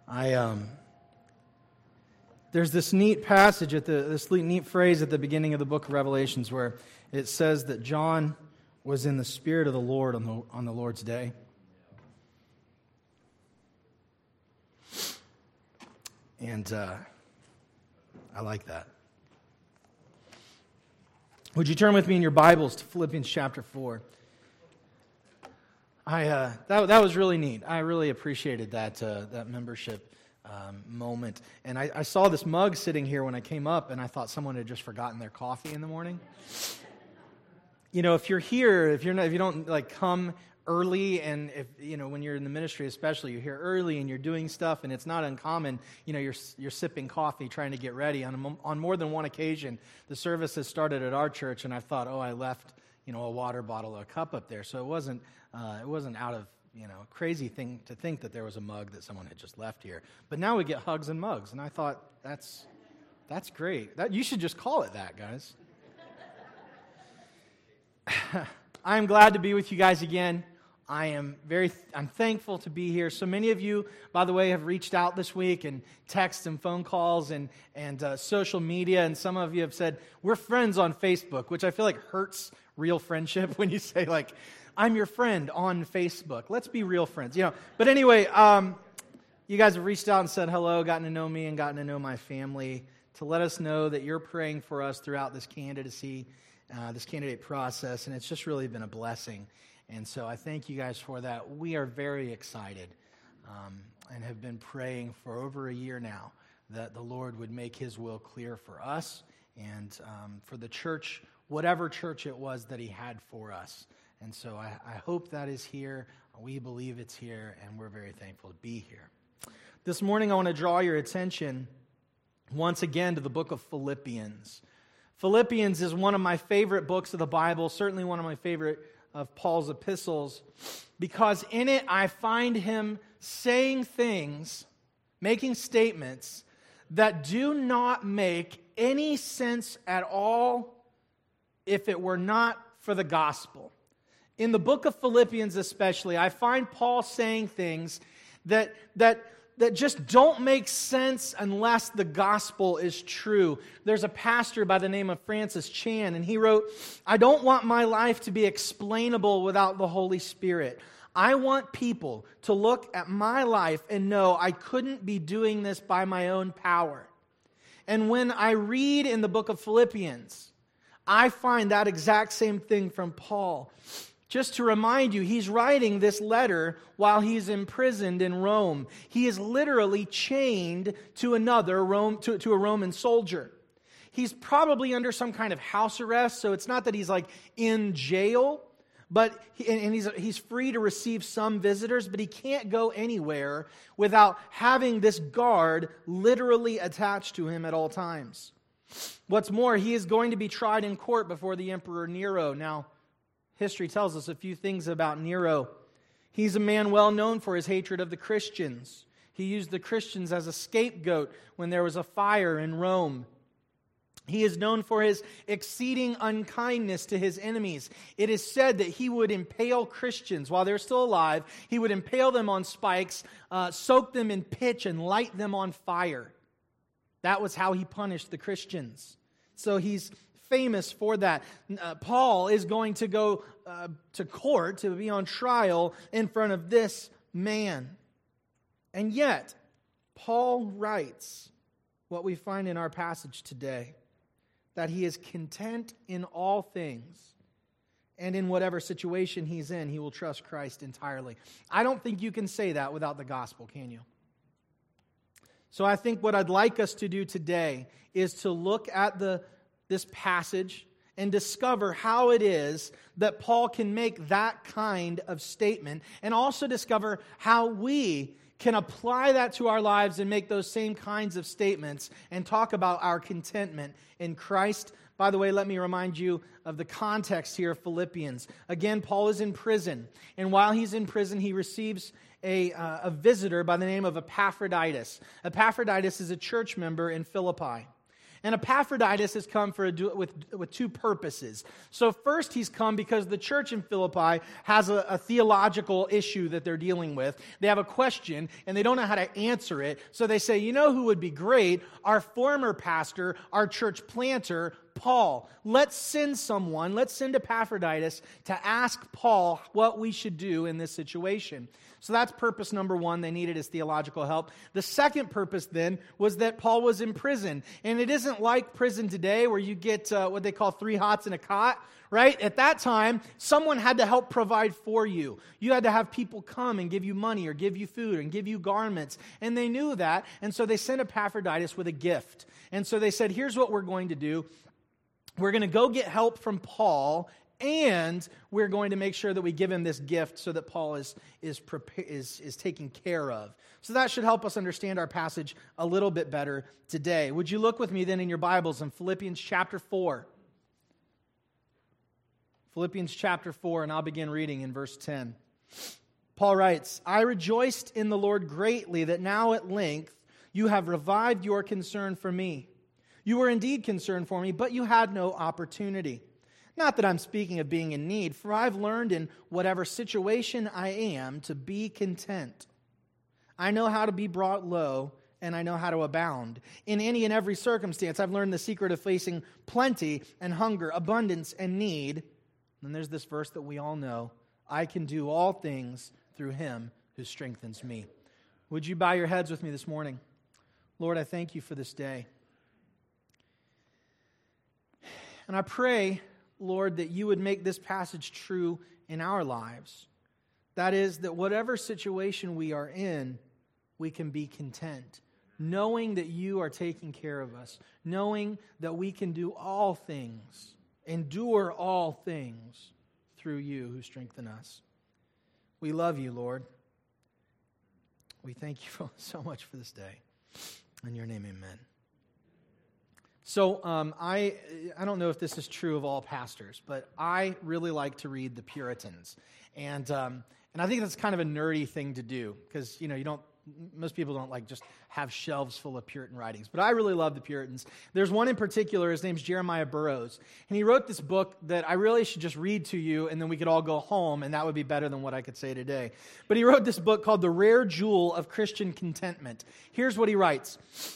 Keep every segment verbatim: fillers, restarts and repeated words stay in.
I um, there's this neat passage at the this neat phrase at the beginning of the book of Revelations where it says that John was in the Spirit of the Lord on the on the Lord's day. And uh, I like that. Would you turn with me in your Bibles to Philippians chapter four? I uh, that that was really neat. I really appreciated that uh, that membership um, moment. And I, I saw this mug sitting here when I came up, and I thought someone had just forgotten their coffee in the morning. You know, if you're here, if you're not, if you don't like come early, and if you know when you're in the ministry, especially you're here early and you're doing stuff, and it's not uncommon. You know, you're you're sipping coffee, trying to get ready. On on more than one occasion, the service has started at our church, and I thought, oh, I left you know a water bottle or a cup up there, so it wasn't uh, it wasn't out of you know crazy thing to think that there was a mug that someone had just left here. But now we get hugs and mugs, and I thought that's that's great. That you should just call it that, guys. I'm glad to be with you guys again. I am very, I'm thankful to be here. So many of you, by the way, have reached out this week and texts and phone calls and and uh, social media, and some of you have said, we're friends on Facebook, which I feel like hurts real friendship when you say, like, I'm your friend on Facebook. Let's be real friends, you know. But anyway, um, you guys have reached out and said hello, gotten to know me and gotten to know my family, to let us know that you're praying for us throughout this candidacy, uh, this candidate process, and it's just really been a blessing. And so I thank you guys for that. We are very excited um, and have been praying for over a year now that the Lord would make His will clear for us and um, for the church, whatever church it was that He had for us. And so I, I hope that is here. We believe it's here, and we're very thankful to be here. This morning I want to draw your attention once again to the book of Philippians. Philippians is one of my favorite books of the Bible, certainly one of my favorite of Paul's epistles, because in it I find him saying things, making statements that do not make any sense at all if it were not for the gospel. In the book of Philippians especially, I find Paul saying things that that that just don't make sense unless the gospel is true. There's a pastor by the name of Francis Chan, and he wrote, I don't want my life to be explainable without the Holy Spirit. I want people to look at my life and know I couldn't be doing this by my own power. And when I read in the book of Philippians, I find that exact same thing from Paul. Just to remind you, he's writing this letter while he's imprisoned in Rome. He is literally chained to another Rome, to, to a Roman soldier. He's probably under some kind of house arrest, so it's not that he's like in jail, but he, and he's he's free to receive some visitors, but he can't go anywhere without having this guard literally attached to him at all times. What's more, he is going to be tried in court before the Emperor Nero. Now, history tells us a few things about Nero. He's a man well known for his hatred of the Christians. He used the Christians as a scapegoat when there was a fire in Rome. He is known for his exceeding unkindness to his enemies. It is said that he would impale Christians while they're still alive. He would impale them on spikes, uh, soak them in pitch, and light them on fire. That was how he punished the Christians. So he's famous for that. Uh, Paul is going to go uh, to court to be on trial in front of this man. And yet, Paul writes what we find in our passage today, that he is content in all things, and in whatever situation he's in, he will trust Christ entirely. I don't think you can say that without the gospel, can you? So I think what I'd like us to do today is to look at the this passage and discover how it is that Paul can make that kind of statement, and also discover how we can apply that to our lives and make those same kinds of statements and talk about our contentment in Christ. By the way, let me remind you of the context here of Philippians. Again, Paul is in prison, and while he's in prison, he receives a, uh, a visitor by the name of Epaphroditus. Epaphroditus is a church member in Philippi. And Epaphroditus has come for a, with, with two purposes. So first, he's come because the church in Philippi has a, a theological issue that they're dealing with. They have a question, and they don't know how to answer it. So they say, you know who would be great? Our former pastor, our church planter, Paul. Let's send someone, let's send Epaphroditus to ask Paul what we should do in this situation. So that's purpose number one. They needed his theological help. The second purpose then was that Paul was in prison. And it isn't like prison today where you get uh, what they call three hots and a cot, right? At that time, someone had to help provide for you. You had to have people come and give you money or give you food and give you garments. And they knew that. And so they sent Epaphroditus with a gift. And so they said, here's what we're going to do. We're going to go get help from Paul, and we're going to make sure that we give him this gift so that Paul is, is, prepa- is, is taken care of. So that should help us understand our passage a little bit better today. Would you look with me then in your Bibles in Philippians chapter four? Philippians chapter four, and I'll begin reading in verse ten. Paul writes, I rejoiced in the Lord greatly that now at length you have revived your concern for me. You were indeed concerned for me, but you had no opportunity. Not that I'm speaking of being in need, for I've learned in whatever situation I am to be content. I know how to be brought low, and I know how to abound. In any and every circumstance, I've learned the secret of facing plenty and hunger, abundance and need. And there's this verse that we all know. I can do all things through him who strengthens me. Would you bow your heads with me this morning? Lord, I thank you for this day. And I pray, Lord, that you would make this passage true in our lives. That is, that whatever situation we are in, we can be content, knowing that you are taking care of us, knowing that we can do all things, endure all things through you who strengthen us. We love you, Lord. We thank you so much for this day. In your name, amen. So um, I I don't know if this is true of all pastors, but I really like to read the Puritans, and um, and I think that's kind of a nerdy thing to do because you know you don't most people don't like just have shelves full of Puritan writings, but I really love the Puritans. There's one in particular. His name's Jeremiah Burroughs, and he wrote this book that I really should just read to you, and then we could all go home, and that would be better than what I could say today. But he wrote this book called The Rare Jewel of Christian Contentment. Here's what he writes.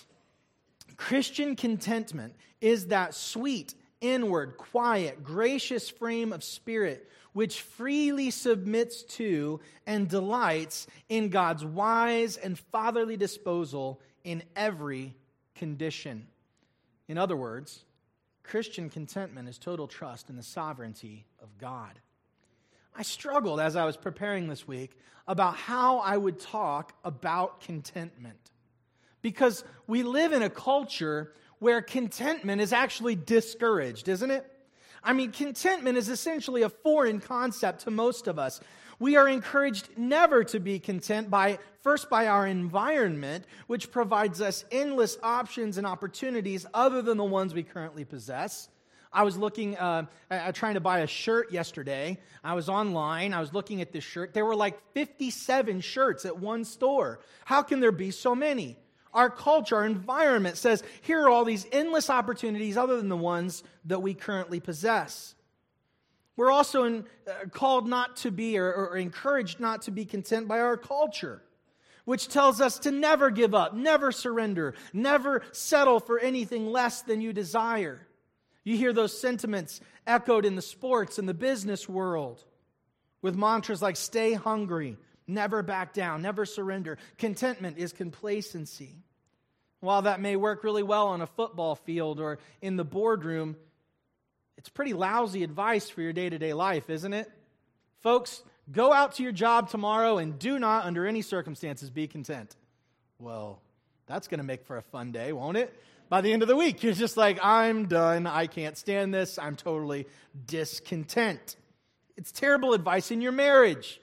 Christian contentment is that sweet, inward, quiet, gracious frame of spirit which freely submits to and delights in God's wise and fatherly disposal in every condition. In other words, Christian contentment is total trust in the sovereignty of God. I struggled as I was preparing this week about how I would talk about contentment. Because we live in a culture where contentment is actually discouraged, isn't it? I mean, contentment is essentially a foreign concept to most of us. We are encouraged never to be content by, first by our environment, which provides us endless options and opportunities other than the ones we currently possess. I was looking, uh, uh, trying to buy a shirt yesterday. I was online. I was looking at this shirt. There were like fifty-seven shirts at one store. How can there be so many? Our culture, our environment says, here are all these endless opportunities other than the ones that we currently possess. We're also in, uh, called not to be or, or encouraged not to be content by our culture, which tells us to never give up, never surrender, never settle for anything less than you desire. You hear those sentiments echoed in the sports and the business world with mantras like stay hungry, never back down, never surrender. Contentment is complacency. While that may work really well on a football field or in the boardroom, it's pretty lousy advice for your day-to-day life, isn't it? Folks, go out to your job tomorrow and do not, under any circumstances, be content. Well, that's going to make for a fun day, won't it? By the end of the week, you're just like, I'm done. I can't stand this. I'm totally discontent. It's terrible advice in your marriage.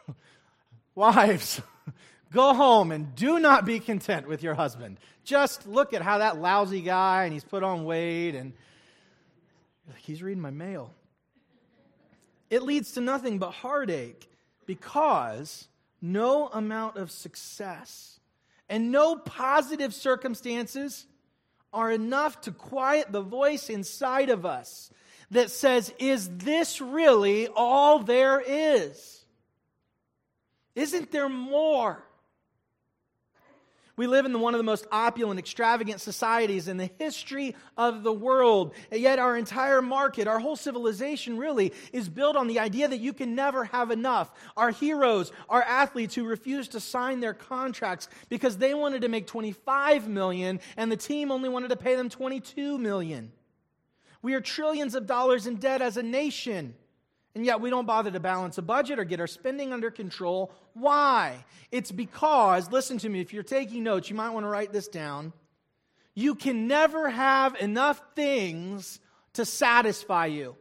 Wives, go home and do not be content with your husband. Just look at how that lousy guy, and he's put on weight, and he's reading my mail. It leads to nothing but heartache because no amount of success and no positive circumstances are enough to quiet the voice inside of us that says, is this really all there is? Isn't there more? We live in one of the most opulent, extravagant societies in the history of the world. And yet our entire market, our whole civilization really is built on the idea that you can never have enough. Our heroes, our athletes who refused to sign their contracts because they wanted to make twenty-five million dollars and the team only wanted to pay them twenty-two million dollars. We are trillions of dollars in debt as a nation. And yet we don't bother to balance a budget or get our spending under control. Why? It's because, listen to me, if you're taking notes, you might want to write this down. You can never have enough things to satisfy you.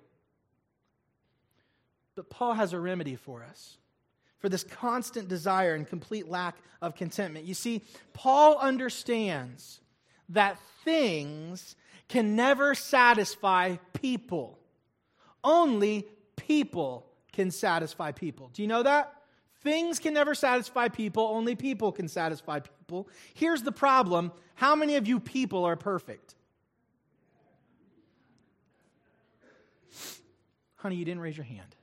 But Paul has a remedy for us, for this constant desire and complete lack of contentment. You see, Paul understands that things can never satisfy people. Only people can satisfy people. Do you know that? Things can never satisfy people. Only people can satisfy people. Here's the problem. How many of you people are perfect? Honey, you didn't raise your hand.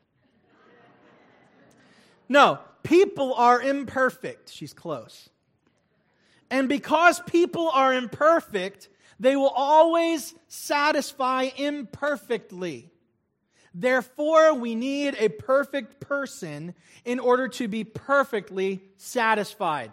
No, people are imperfect. She's close. And because people are imperfect, they will always satisfy imperfectly. Therefore, we need a perfect person in order to be perfectly satisfied.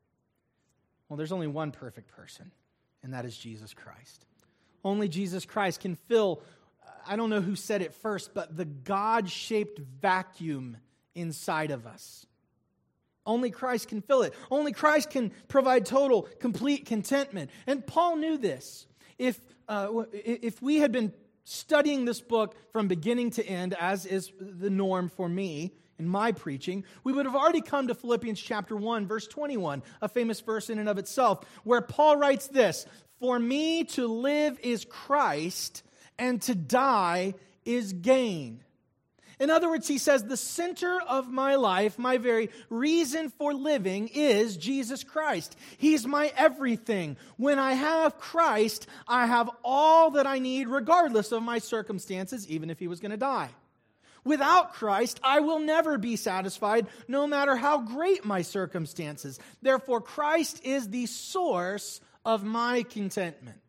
Well, there's only one perfect person, and that is Jesus Christ. Only Jesus Christ can fill, I don't know who said it first, but the God-shaped vacuum inside of us. Only Christ can fill it. Only Christ can provide total, complete contentment. And Paul knew this. If uh, if we had been studying this book from beginning to end, as is the norm for me in my preaching, we would have already come to Philippians chapter one, verse twenty-one, a famous verse in and of itself, where Paul writes this, "For me to live is Christ, and to die is gain." In other words, he says, the center of my life, my very reason for living is Jesus Christ. He's my everything. When I have Christ, I have all that I need regardless of my circumstances, even if he was going to die. Without Christ, I will never be satisfied, no matter how great my circumstances. Therefore, Christ is the source of my contentment.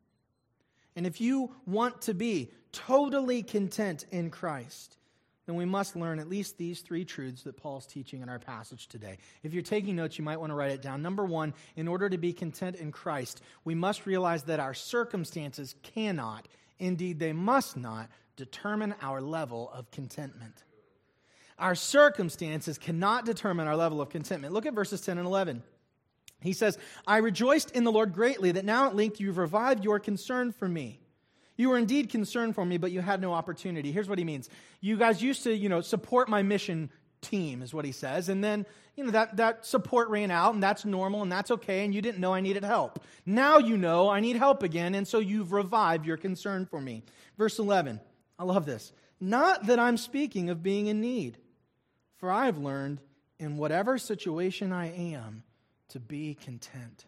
And if you want to be totally content in Christ, then we must learn at least these three truths that Paul's teaching in our passage today. If you're taking notes, you might want to write it down. Number one, in order to be content in Christ, we must realize that our circumstances cannot, indeed they must not, determine our level of contentment. Our circumstances cannot determine our level of contentment. Look at verses ten and eleven. He says, "I rejoiced in the Lord greatly that now at length you've revived your concern for me. You were indeed concerned for me, but you had no opportunity." Here's what he means. You guys used to, you know, support my mission team, is what he says. And then, you know, that, that support ran out, and that's normal, and that's okay, and you didn't know I needed help. Now you know I need help again, and so you've revived your concern for me. Verse eleven, I love this. "Not that I'm speaking of being in need, for I have learned in whatever situation I am to be content."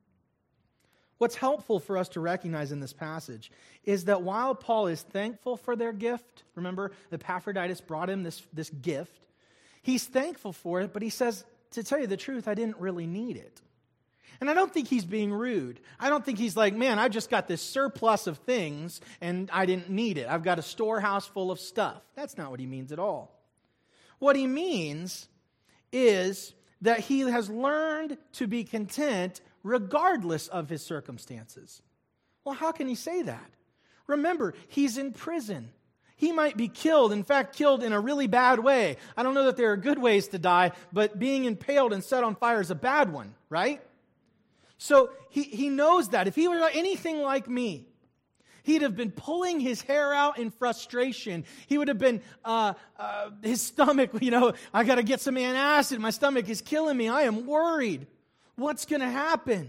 What's helpful for us to recognize in this passage is that while Paul is thankful for their gift, remember Epaphroditus brought him this, this gift, he's thankful for it, but he says, to tell you the truth, I didn't really need it. And I don't think he's being rude. I don't think he's like, man, I just got this surplus of things and I didn't need it. I've got a storehouse full of stuff. That's not what he means at all. What he means is that he has learned to be content regardless of his circumstances. Well, how can he say that? Remember, he's in prison. He might be killed, in fact, killed in a really bad way. I don't know that there are good ways to die, but being impaled and set on fire is a bad one, right? So he, he knows that. If he were anything like me, he'd have been pulling his hair out in frustration. He would have been, uh, uh, his stomach, you know, I got to get some antacid. My stomach is killing me. I am worried. What's going to happen?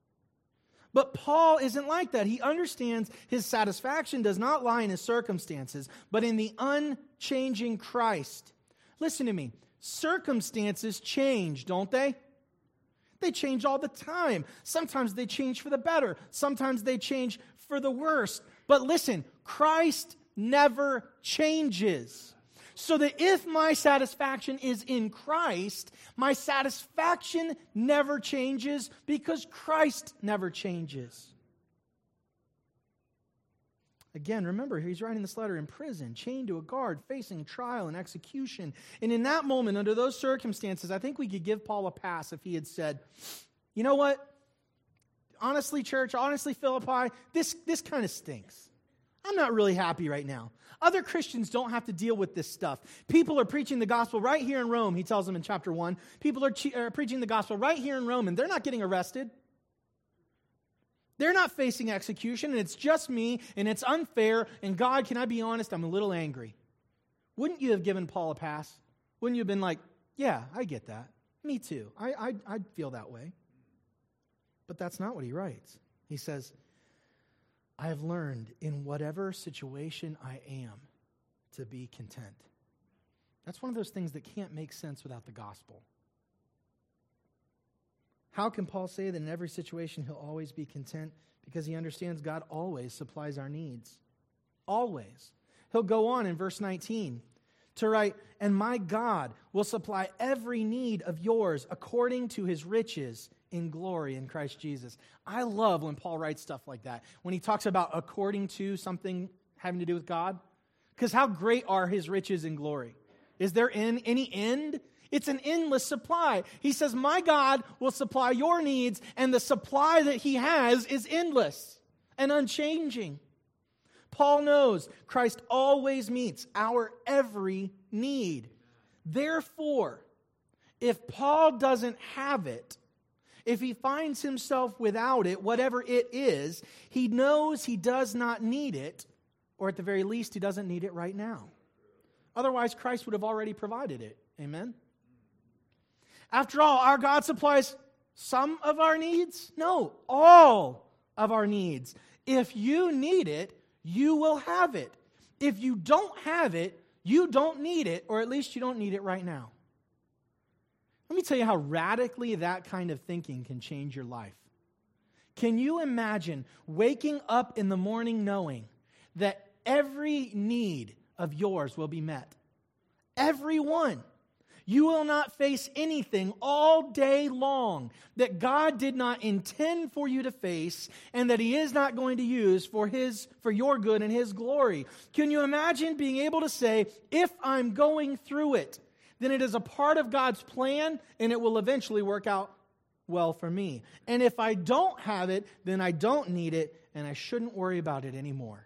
But Paul isn't like that. He understands his satisfaction does not lie in his circumstances, but in the unchanging Christ. Listen to me. Circumstances change, don't they? They change all the time. Sometimes they change for the better. Sometimes they change for the worse. But listen, Christ never changes. So that if my satisfaction is in Christ, my satisfaction never changes because Christ never changes. Again, remember, he's writing this letter in prison, chained to a guard, facing trial and execution. And in that moment, under those circumstances, I think we could give Paul a pass if he had said, you know what? Honestly, church, honestly, Philippi, this, this kind of stinks. I'm not really happy right now. Other Christians don't have to deal with this stuff. People are preaching the gospel right here in Rome, he tells them in chapter one. People are, che- are preaching the gospel right here in Rome, and they're not getting arrested. They're not facing execution, and it's just me, and it's unfair, and God, can I be honest, I'm a little angry. Wouldn't you have given Paul a pass? Wouldn't you have been like, yeah, I get that. Me too. I, I, I'd feel that way. But that's not what he writes. He says, I have learned in whatever situation I am to be content. That's one of those things that can't make sense without the gospel. How can Paul say that in every situation he'll always be content? Because he understands God always supplies our needs. Always. He'll go on in verse nineteen to write, and my God will supply every need of yours according to his riches in glory in Christ Jesus. I love when Paul writes stuff like that. When he talks about according to something having to do with God. Because how great are his riches in glory? Is there in any end? It's an endless supply. He says, my God will supply your needs, and the supply that he has is endless and unchanging. Paul knows Christ always meets our every need. Therefore, if Paul doesn't have it, if he finds himself without it, whatever it is, he knows he does not need it, or at the very least, he doesn't need it right now. Otherwise, Christ would have already provided it. Amen? After all, our God supplies some of our needs? No, all of our needs. If you need it, you will have it. If you don't have it, you don't need it, or at least you don't need it right now. Let me tell you how radically that kind of thinking can change your life. Can you imagine waking up in the morning knowing that every need of yours will be met? Every one. You will not face anything all day long that God did not intend for you to face and that he is not going to use for his, for your good and his glory. Can you imagine being able to say, if I'm going through it, then it is a part of God's plan and it will eventually work out well for me. And if I don't have it, then I don't need it and I shouldn't worry about it anymore.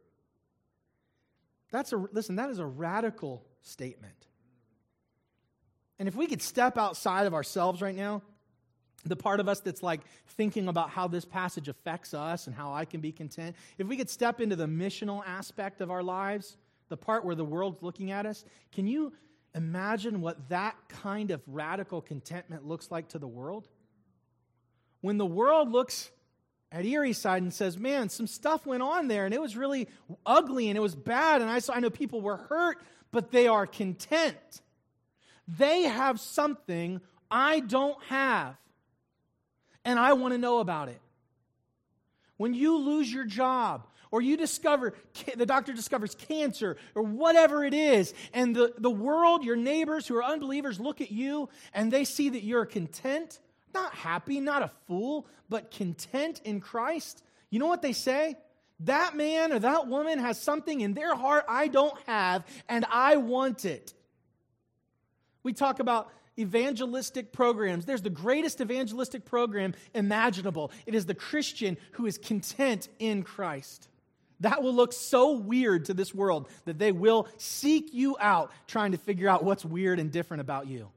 That's a, listen, that is a radical statement. And if we could step outside of ourselves right now, the part of us that's like thinking about how this passage affects us and how I can be content, if we could step into the missional aspect of our lives, the part where the world's looking at us, can you imagine what that kind of radical contentment looks like to the world? When the world looks at Erieside and says, man, some stuff went on there and it was really ugly and it was bad and I saw, I know people were hurt, but they are content. They have something I don't have, and I want to know about it. When you lose your job, or you discover, the doctor discovers cancer, or whatever it is, and the, the world, your neighbors who are unbelievers look at you, and they see that you're content, not happy, not a fool, but content in Christ, you know what they say? That man or that woman has something in their heart I don't have, and I want it. We talk about evangelistic programs. There's the greatest evangelistic program imaginable. It is the Christian who is content in Christ. That will look so weird to this world that they will seek you out trying to figure out what's weird and different about you.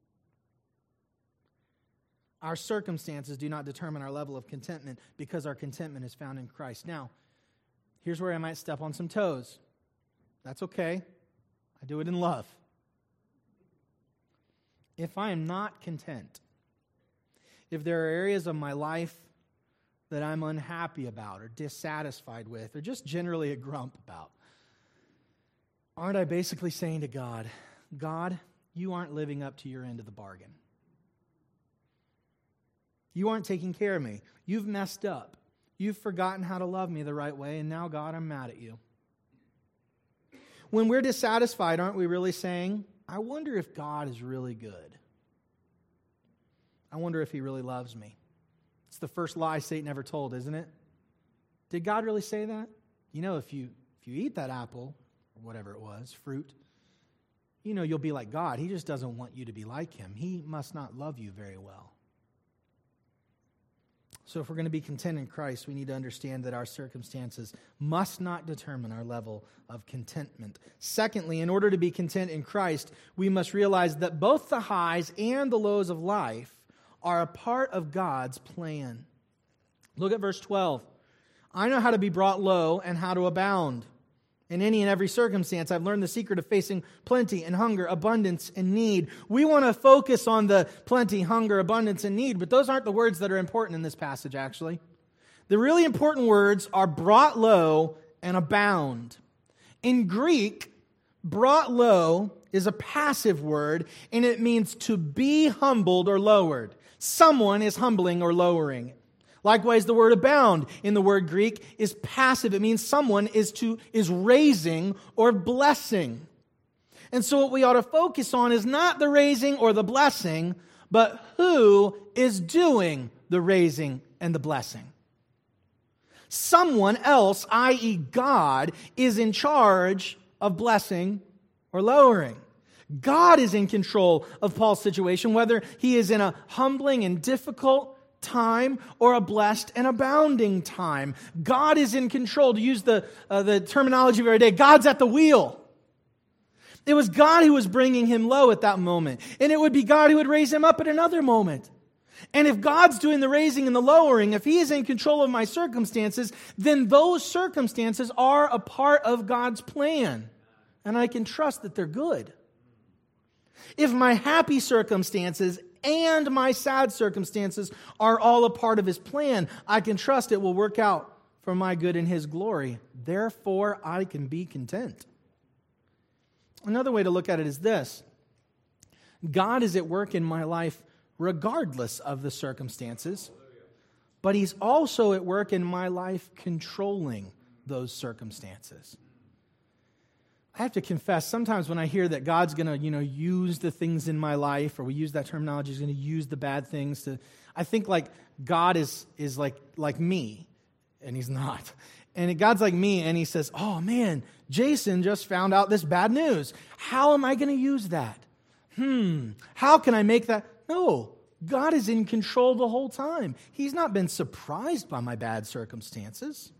Our circumstances do not determine our level of contentment because our contentment is found in Christ. Now, here's where I might step on some toes. That's okay. I do it in love. If I am not content, if there are areas of my life that I'm unhappy about or dissatisfied with or just generally a grump about, aren't I basically saying to God, God, you aren't living up to your end of the bargain? You aren't taking care of me. You've messed up. You've forgotten how to love me the right way, and now, God, I'm mad at you. When we're dissatisfied, aren't we really saying, I wonder if God is really good? I wonder if he really loves me. It's the first lie Satan ever told, isn't it? Did God really say that? You know, if you if you eat that apple, or whatever it was, fruit, you know you'll be like God. He just doesn't want you to be like him. He must not love you very well. So if we're going to be content in Christ, we need to understand that our circumstances must not determine our level of contentment. Secondly, in order to be content in Christ, we must realize that both the highs and the lows of life are a part of God's plan. Look at verse twelve. I know how to be brought low and how to abound. In any and every circumstance, I've learned the secret of facing plenty and hunger, abundance and need. We want to focus on the plenty, hunger, abundance, and need, but those aren't the words that are important in this passage, actually. The really important words are brought low and abound. In Greek, brought low is a passive word, and it means to be humbled or lowered. Someone is humbling or lowering. Likewise, the word abound in the word Greek is passive. It means someone is to is raising or blessing. And so what we ought to focus on is not the raising or the blessing, but who is doing the raising and the blessing. Someone else, that is. God, is in charge of blessing or lowering. God is in control of Paul's situation, whether he is in a humbling and difficult time or a blessed and abounding time. God is in control. To use the, uh, the terminology of our day, God's at the wheel. It was God who was bringing him low at that moment. And it would be God who would raise him up at another moment. And if God's doing the raising and the lowering, if he is in control of my circumstances, then those circumstances are a part of God's plan. And I can trust that they're good. If my happy circumstances and my sad circumstances are all a part of his plan, I can trust it will work out for my good and his glory. Therefore, I can be content. Another way to look at it is this. God is at work in my life regardless of the circumstances, but he's also at work in my life controlling those circumstances. I have to confess, sometimes when I hear that God's going to, you know, use the things in my life, or we use that terminology, he's going to use the bad things to, I think like God is is like like me, and he's not. And God's like me, and he says, oh man, Jason just found out this bad news. How am I going to use that? Hmm, how can I make that? No, God is in control the whole time. He's not been surprised by my bad circumstances.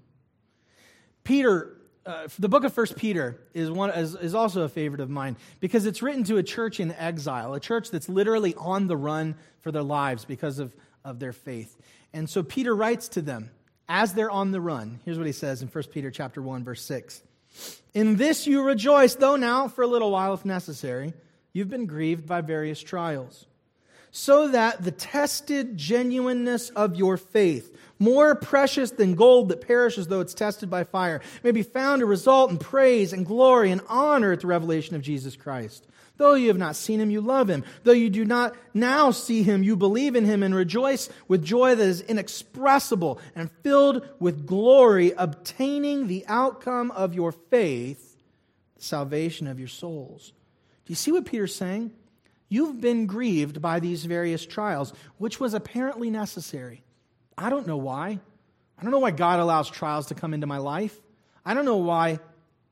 Peter Uh, the book of First Peter is one is, is also a favorite of mine because it's written to a church in exile, a church that's literally on the run for their lives because of, of their faith. And so Peter writes to them as they're on the run. Here's what he says in First Peter chapter one, verse six. In this you rejoice, though now for a little while, if necessary, you've been grieved by various trials, so that the tested genuineness of your faith, more precious than gold that perishes though it's tested by fire, may be found to result in praise and glory and honor at the revelation of Jesus Christ. Though you have not seen him, you love him. Though you do not now see him, you believe in him and rejoice with joy that is inexpressible and filled with glory, obtaining the outcome of your faith, the salvation of your souls. Do you see what Peter's saying? You've been grieved by these various trials, which was apparently necessary. I don't know why. I don't know why God allows trials to come into my life. I don't know why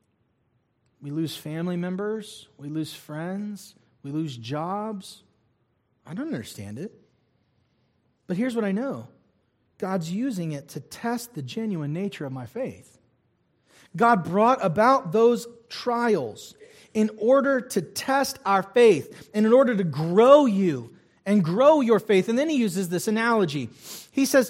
we lose family members, we lose friends, we lose jobs. I don't understand it. But here's what I know. God's using it to test the genuine nature of my faith. God brought about those trials in order to test our faith and in order to grow you and grow your faith. And then he uses this analogy. He says,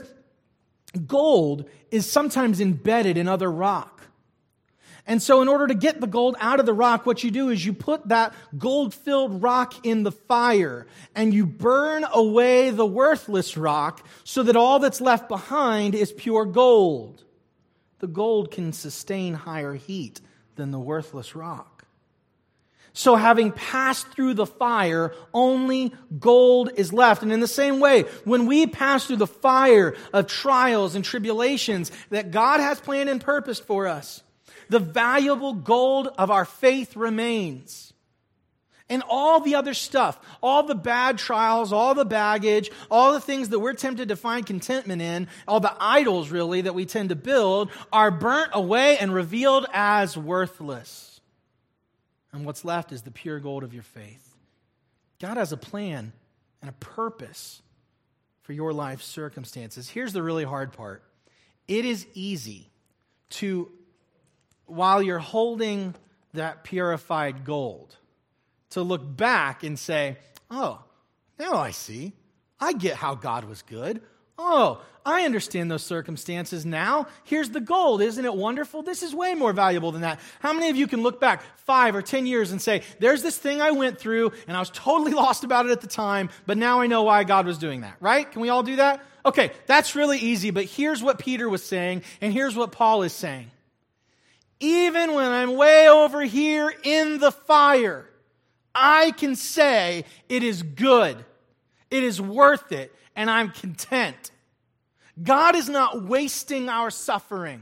gold is sometimes embedded in other rock. And so in order to get the gold out of the rock, what you do is you put that gold-filled rock in the fire and you burn away the worthless rock so that all that's left behind is pure gold. The gold can sustain higher heat than the worthless rock. So having passed through the fire, only gold is left. And in the same way, when we pass through the fire of trials and tribulations that God has planned and purposed for us, the valuable gold of our faith remains. And all the other stuff, all the bad trials, all the baggage, all the things that we're tempted to find contentment in, all the idols really that we tend to build, are burnt away and revealed as worthless. And what's left is the pure gold of your faith. God has a plan and a purpose for your life circumstances. Here's the really hard part. It is easy to, while you're holding that purified gold, to look back and say, oh, now I see. I get how God was good. Oh, I understand those circumstances now. Here's the gold. Isn't it wonderful? This is way more valuable than that. How many of you can look back five or ten years and say, there's this thing I went through and I was totally lost about it at the time, but now I know why God was doing that, right? Can we all do that? Okay, that's really easy, but here's what Peter was saying and here's what Paul is saying. Even when I'm way over here in the fire, I can say it is good. It is worth it. And I'm content. God is not wasting our suffering.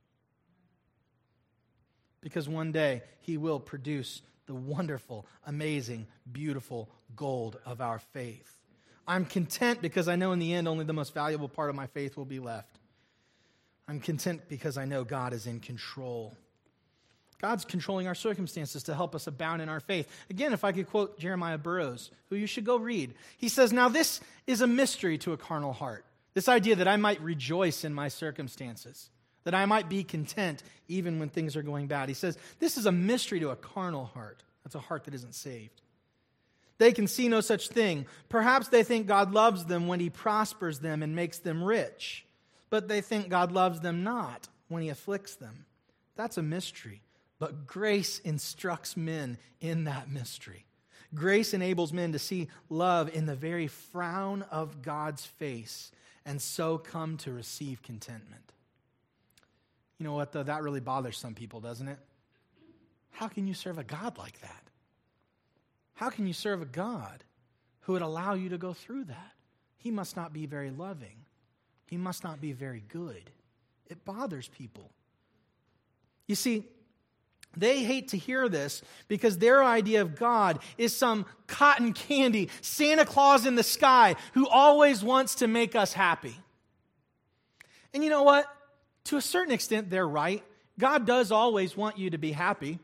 Because one day He will produce the wonderful, amazing, beautiful gold of our faith. I'm content because I know in the end only the most valuable part of my faith will be left. I'm content because I know God is in control. God's controlling our circumstances to help us abound in our faith. Again, if I could quote Jeremiah Burroughs, who you should go read. He says, now this is a mystery to a carnal heart. This idea that I might rejoice in my circumstances, that I might be content even when things are going bad. He says, this is a mystery to a carnal heart. That's a heart that isn't saved. They can see no such thing. Perhaps they think God loves them when He prospers them and makes them rich. But they think God loves them not when He afflicts them. That's a mystery. But grace instructs men in that mystery. Grace enables men to see love in the very frown of God's face and so come to receive contentment. You know what, though? That really bothers some people, doesn't it? How can you serve a God like that? How can you serve a God who would allow you to go through that? He must not be very loving. He must not be very good. It bothers people. You see, they hate to hear this because their idea of God is some cotton candy Santa Claus in the sky who always wants to make us happy. And you know what? To a certain extent, they're right. God does always want you to be happy.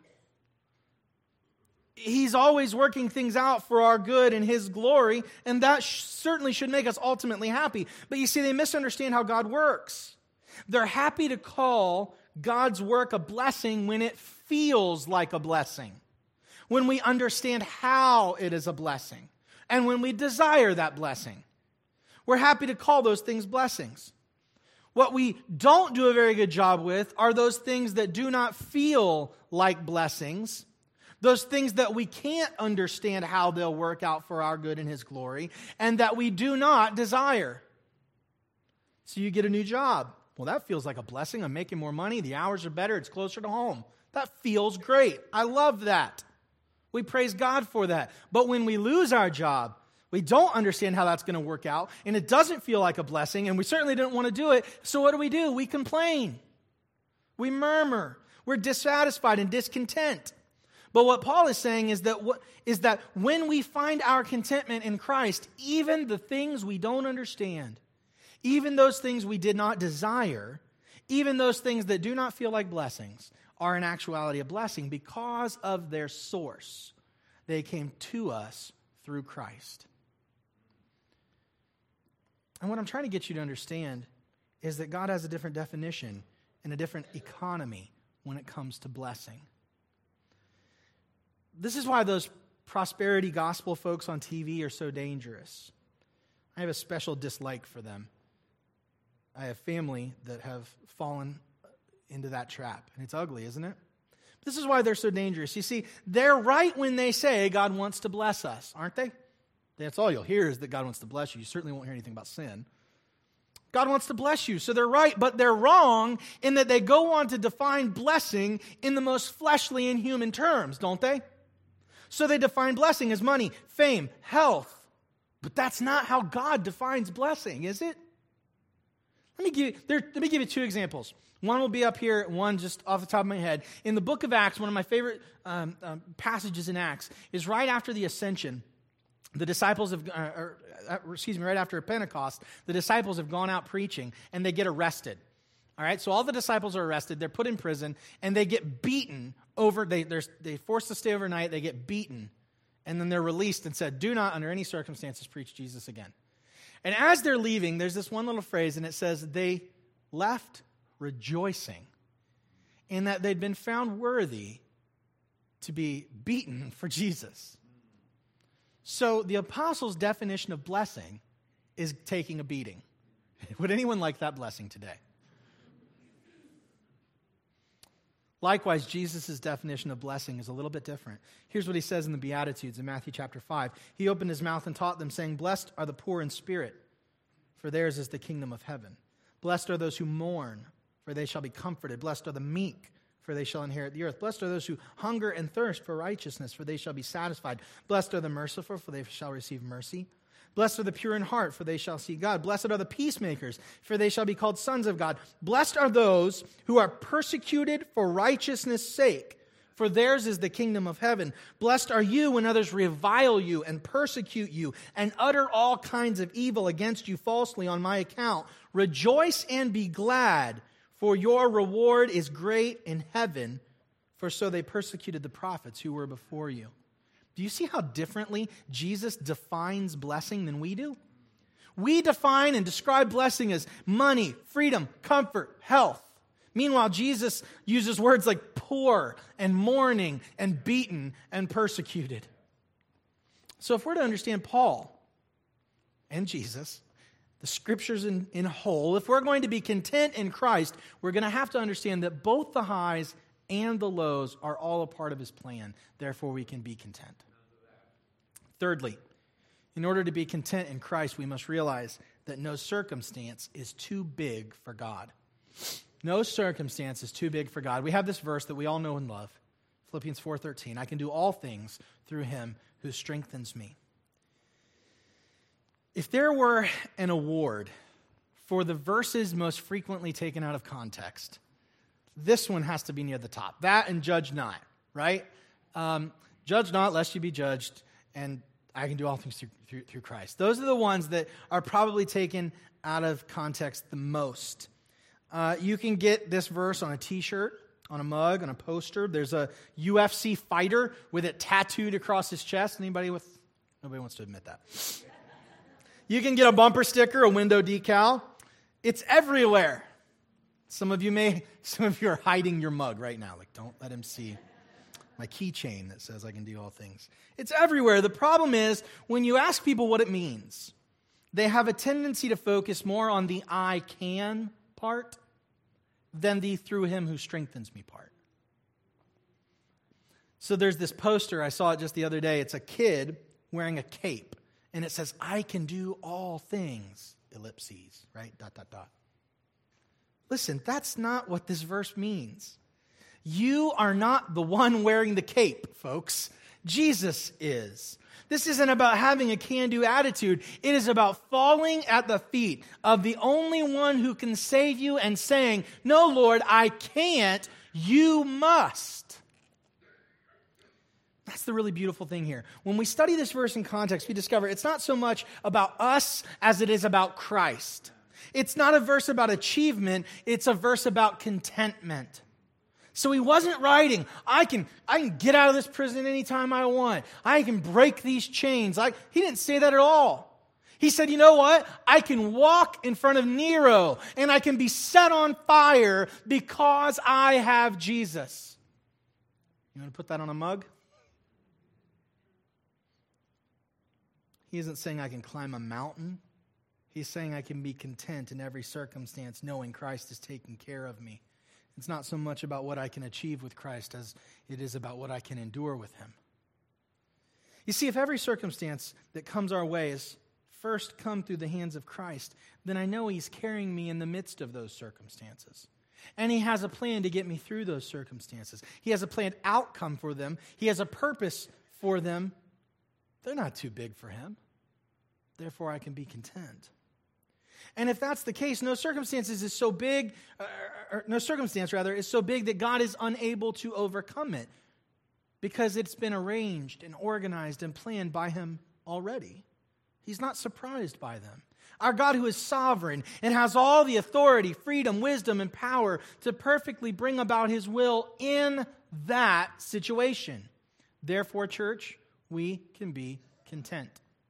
He's always working things out for our good and His glory, and that sh- certainly should make us ultimately happy. But you see, they misunderstand how God works. They're happy to call God's work a blessing when it feels like a blessing, when we understand how it is a blessing, and when we desire that blessing. We're happy to call those things blessings. What we don't do a very good job with are those things that do not feel like blessings, those things that we can't understand how they'll work out for our good and His glory, and that we do not desire. So you get a new job. Well, that feels like a blessing. I'm making more money. The hours are better. It's closer to home. That feels great. I love that. We praise God for that. But when we lose our job, we don't understand how that's going to work out, and it doesn't feel like a blessing, and we certainly didn't want to do it. So what do we do? We complain. We murmur. We're dissatisfied and discontent. But what Paul is saying is that what, is that when we find our contentment in Christ, even the things we don't understand, even those things we did not desire, even those things that do not feel like blessings, are in actuality a blessing because of their source. They came to us through Christ. And what I'm trying to get you to understand is that God has a different definition and a different economy when it comes to blessing. This is why those prosperity gospel folks on T V are so dangerous. I have a special dislike for them. I have family that have fallen into that trap, and it's ugly, isn't it? This is why they're so dangerous. You see, they're right when they say God wants to bless us, aren't they? That's all you'll hear is that God wants to bless you. You certainly won't hear anything about sin. God wants to bless you, so they're right, but they're wrong in that they go on to define blessing in the most fleshly and human terms, don't they? So they define blessing as money, fame, health. But that's not how God defines blessing, is it? Let me give you, there, let me give you two examples. One will be up here, one just off the top of my head. In the book of Acts, one of my favorite um, um, passages in Acts is right after the ascension. The disciples have, uh, or, uh, excuse me, right after Pentecost, the disciples have gone out preaching and they get arrested. All right, so all the disciples are arrested, they're put in prison, and they get beaten over, they, they're, they're forced to stay overnight, they get beaten, and then they're released and said, do not under any circumstances preach Jesus again. And as they're leaving, there's this one little phrase, and it says, they left rejoicing in that they'd been found worthy to be beaten for Jesus. So the apostles' definition of blessing is taking a beating. Would anyone like that blessing today? Likewise, Jesus' definition of blessing is a little bit different. Here's what he says in the Beatitudes in Matthew chapter five. He opened his mouth and taught them, saying, blessed are the poor in spirit, for theirs is the kingdom of heaven. Blessed are those who mourn, for they shall be comforted. Blessed are the meek, for they shall inherit the earth. Blessed are those who hunger and thirst for righteousness, for they shall be satisfied. Blessed are the merciful, for they shall receive mercy. Blessed are the pure in heart, for they shall see God. Blessed are the peacemakers, for they shall be called sons of God. Blessed are those who are persecuted for righteousness' sake, for theirs is the kingdom of heaven. Blessed are you when others revile you and persecute you and utter all kinds of evil against you falsely on my account. Rejoice and be glad, for your reward is great in heaven, for so they persecuted the prophets who were before you. Do you see how differently Jesus defines blessing than we do? We define and describe blessing as money, freedom, comfort, health. Meanwhile, Jesus uses words like poor and mourning and beaten and persecuted. So if we're to understand Paul and Jesus, the scriptures in, in whole, if we're going to be content in Christ, we're going to have to understand that both the highs and the lows are all a part of his plan. Therefore, we can be content. Thirdly, in order to be content in Christ, we must realize that no circumstance is too big for God. No circumstance is too big for God. We have this verse that we all know and love, Philippians four thirteen. I can do all things through him who strengthens me. If there were an award for the verses most frequently taken out of context, this one has to be near the top. That and judge not, right? Um, judge not, lest you be judged, and I can do all things through, through, through Christ. Those are the ones that are probably taken out of context the most. Uh, you can get this verse on a t-shirt, on a mug, on a poster. There's a U F C fighter with it tattooed across his chest. Anybody with... Nobody wants to admit that. You can get a bumper sticker, a window decal. It's everywhere. Some of you may, some of you are hiding your mug right now. Like, don't let him see my keychain that says I can do all things. It's everywhere. The problem is, when you ask people what it means, they have a tendency to focus more on the I can part than the through him who strengthens me part. So there's this poster, I saw it just the other day. It's a kid wearing a cape, and it says, I can do all things, ellipses, right? Dot, dot, dot. Listen, that's not what this verse means. You are not the one wearing the cape, folks. Jesus is. This isn't about having a can-do attitude. It is about falling at the feet of the only one who can save you and saying, no, Lord, I can't. You must. That's the really beautiful thing here. When we study this verse in context, we discover it's not so much about us as it is about Christ. It's not a verse about achievement. It's a verse about contentment. So he wasn't writing, I can, I can get out of this prison anytime I want. I can break these chains. I, he didn't say that at all. He said, you know what? I can walk in front of Nero and I can be set on fire because I have Jesus. You want to put that on a mug? He isn't saying I can climb a mountain. He's saying I can be content in every circumstance knowing Christ is taking care of me. It's not so much about what I can achieve with Christ as it is about what I can endure with him. You see, if every circumstance that comes our way is first come through the hands of Christ, then I know he's carrying me in the midst of those circumstances. And he has a plan to get me through those circumstances. He has a planned outcome for them. He has a purpose for them, they're not too big for him. Therefore, I can be content. And if that's the case, no circumstances is so big, uh, or no circumstance rather, is so big that God is unable to overcome it because it's been arranged and organized and planned by him already. He's not surprised by them. Our God, who is sovereign and has all the authority, freedom, wisdom, and power to perfectly bring about his will in that situation. Therefore, church, we can be content.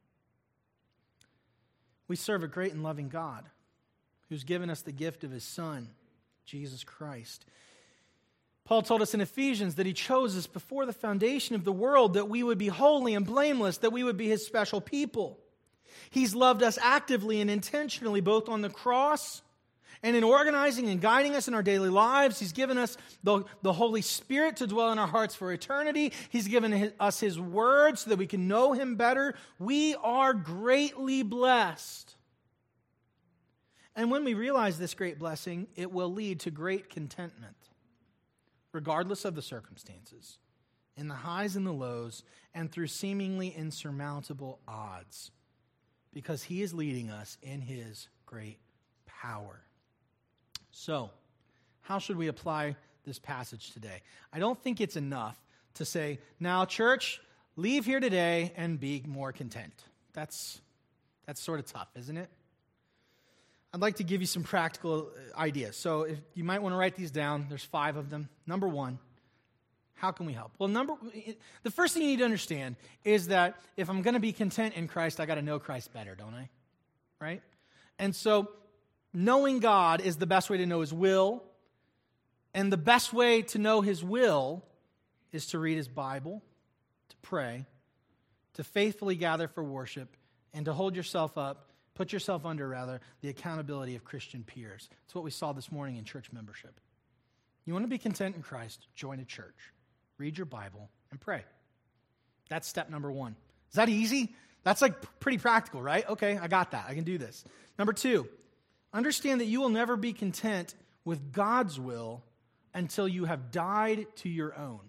We serve a great and loving God who's given us the gift of his Son, Jesus Christ. Paul told us in Ephesians that he chose us before the foundation of the world that we would be holy and blameless, that we would be his special people. He's loved us actively and intentionally, both on the cross and in organizing and guiding us in our daily lives. He's given us the, the Holy Spirit to dwell in our hearts for eternity. He's given his, us his word so that we can know him better. We are greatly blessed. And when we realize this great blessing, it will lead to great contentment, regardless of the circumstances, in the highs and the lows, and through seemingly insurmountable odds, because he is leading us in his great power. So, how should we apply this passage today? I don't think it's enough to say, now, church, leave here today and be more content. That's, that's sort of tough, isn't it? I'd like to give you some practical ideas. So, if you might want to write these down. There's five of them. Number one, how can we help? Well, number the first thing you need to understand is that if I'm going to be content in Christ, I got to know Christ better, don't I? Right? And so, knowing God is the best way to know his will. And the best way to know his will is to read his Bible, to pray, to faithfully gather for worship, and to hold yourself up, put yourself under, rather, the accountability of Christian peers. It's what we saw this morning in church membership. You want to be content in Christ, join a church. Read your Bible and pray. That's step number one. Is that easy? That's like pretty practical, right? Okay, I got that. I can do this. Number two, understand that you will never be content with God's will until you have died to your own.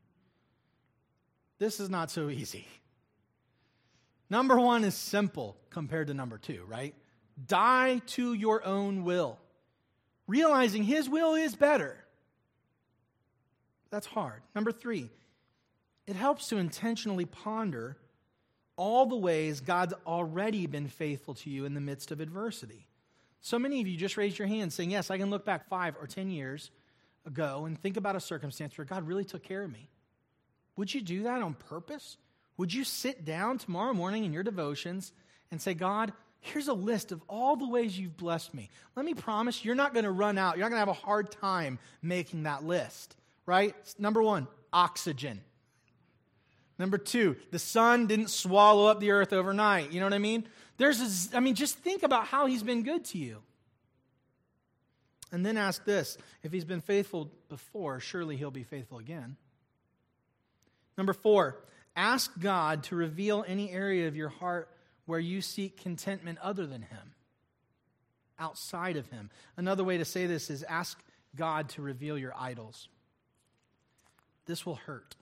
This is not so easy. Number one is simple compared to number two, right? Die to your own will. Realizing his will is better. That's hard. Number three, it helps to intentionally ponder all the ways God's already been faithful to you in the midst of adversity. So many of you just raised your hand saying, yes, I can look back five or ten years ago and think about a circumstance where God really took care of me. Would you do that on purpose? Would you sit down tomorrow morning in your devotions and say, God, here's a list of all the ways you've blessed me. Let me promise you're not going to run out. You're not going to have a hard time making that list. Right? Number one, oxygen. Number two, the sun didn't swallow up the earth overnight. You know what I mean? There's, a, I mean, just think about how he's been good to you. And then ask this, if he's been faithful before, surely he'll be faithful again. Number four, ask God to reveal any area of your heart where you seek contentment other than him, outside of him. Another way to say this is ask God to reveal your idols. This will hurt.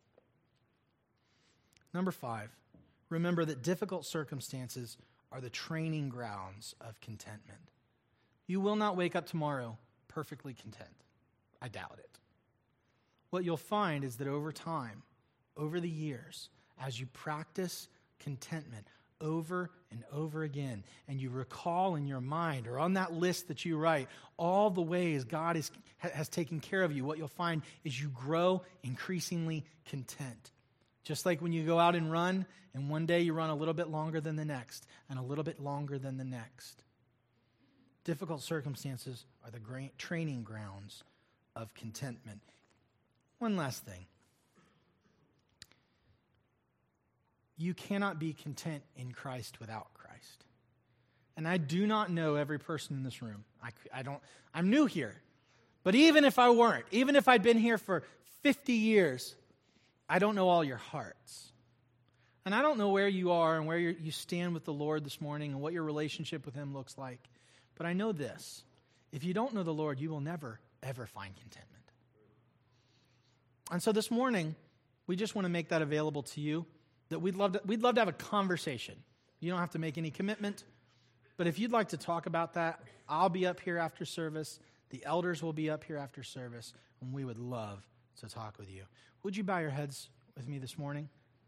Number five, remember that difficult circumstances are the training grounds of contentment. You will not wake up tomorrow perfectly content. I doubt it. What you'll find is that over time, over the years, as you practice contentment over and over again, and you recall in your mind or on that list that you write all the ways God is, has taken care of you, what you'll find is you grow increasingly content. Just like when you go out and run, and one day you run a little bit longer than the next, and a little bit longer than the next. Difficult circumstances are the great training grounds of contentment. One last thing. You cannot be content in Christ without Christ. And I do not know every person in this room. I, I don't, I'm new here. But even if I weren't, even if I'd been here for fifty years, I don't know all your hearts. And I don't know where you are and where you're, you stand with the Lord this morning and what your relationship with him looks like. But I know this. If you don't know the Lord, you will never, ever find contentment. And so this morning, we just want to make that available to you, that we'd love to, we'd love to have a conversation. You don't have to make any commitment, but if you'd like to talk about that, I'll be up here after service. The elders will be up here after service, and we would love to talk with you. Would you bow your heads with me this morning?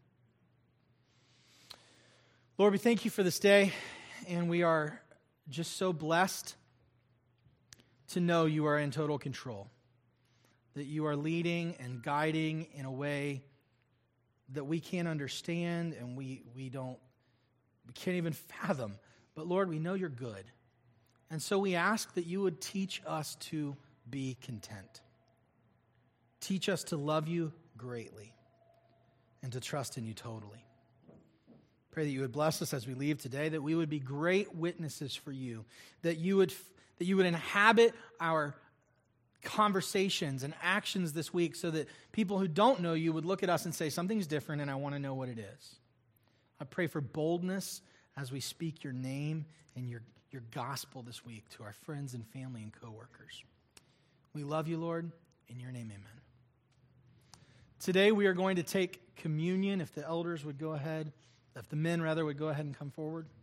Lord, we thank you for this day, and we are just so blessed to know you are in total control, that you are leading and guiding in a way that we can't understand and we, we don't, we can't even fathom. But Lord, we know you're good. And so we ask that you would teach us to be content. Teach us to love you greatly and to trust in you totally. Pray that you would bless us as we leave today, that we would be great witnesses for you, that you would, that you would inhabit our conversations and actions this week so that people who don't know you would look at us and say, something's different and I want to know what it is. I pray for boldness as we speak your name and your, your gospel this week to our friends and family and coworkers. We love you, Lord. In your name, amen. Today we are going to take communion. If the elders would go ahead, if the men rather would go ahead and come forward.